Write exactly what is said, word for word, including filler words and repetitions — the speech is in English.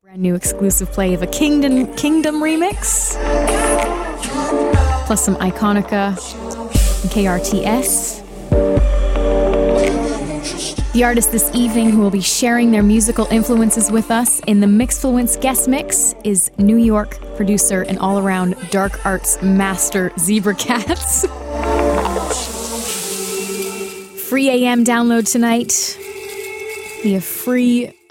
Brand new exclusive play of a Kingdom Kingdom remix, plus some Iconica and K R T S. The artist this evening who will be sharing their musical influences with us in the Mixfluence guest mix is New York producer and all-around dark arts master Zebra Cats. Free A M download tonight via free